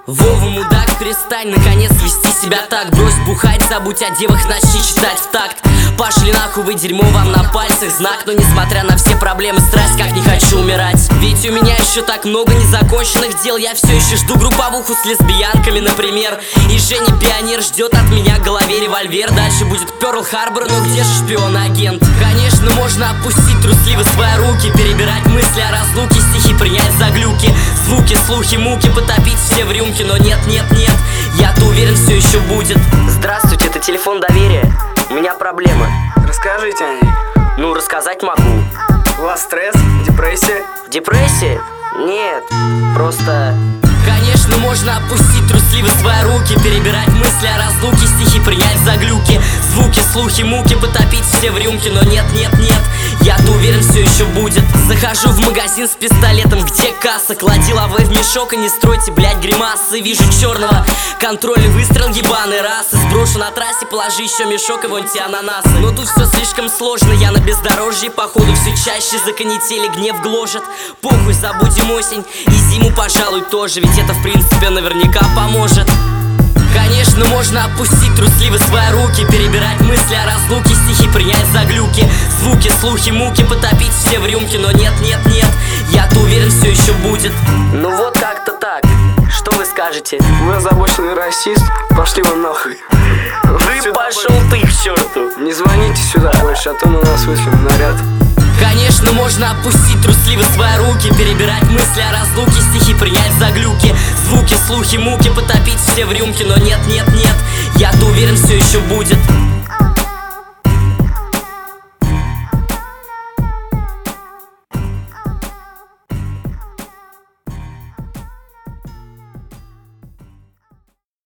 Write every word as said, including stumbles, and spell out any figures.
Вова, мудак, перестань наконец вести себя так. Брось бухать, забудь о девах, начни читать в такт. Пошли нахуй вы, дерьмо вам на пальцах знак. Но несмотря на все проблемы, страсть, как не хочу умирать. Ведь у меня еще так много незаконченных дел. Я все еще жду групповуху с лесбиянками, например. И Женя пионер ждет от меня в голове револьвер. Дальше будет Перл Харбор, но где же шпион-агент? Конечно, можно опустить трусливо свои руки, перебирать мысли о разлуке, стихи принять за глюки, звуки, слухи, муки, потопить все в рюмке. Но нет, нет, нет, я-то уверен, все еще будет. Здравствуйте, это телефон доверия. У меня проблемы. Расскажите о ней. Ну, рассказать могу. У вас стресс? Депрессия? Депрессия? Нет, просто... Конечно, можно опустить трусливо свои руки, перебирать мысли о разлуке, стихи принять за глюки, звуки, слухи, муки, потопить все в рюмке. Но нет, нет, нет, я-то уверен, все еще будет. Захожу в магазин с пистолетом, где касса? Клади лавы в мешок и не стройте, блять, гримасы. Вижу черного, контроль, выстрел, ебаный раз. И сброшу на трассе, положи еще мешок и вон те ананасы. Но тут все слишком сложно, я на бездорожье. Походу все чаще законетели, гнев гложет. Похуй, забудем осень и зиму, пожалуй, тоже. Ведь это в принципе наверняка поможет. Конечно, можно опустить трусливо свои руки, перебирать мысли о разлуке, стихи принять за глюки, звуки, слухи, муки, потопить все в рюмке. Но нет, нет, нет, я-то уверен, все еще будет. Ну вот как-то так. Что вы скажете? Вы озабоченный расист, пошли вы нахуй. Ты пошел ты к черту. Не звоните сюда больше, а то на нас вышлем наряд. Конечно, можно опустить трусливо свои руки, перебирать мысли о разлуке, стихи принять за глюки, звуки, слухи, муки, потопить все в рюмке. Но нет, нет, нет, я-то уверен, все еще будет.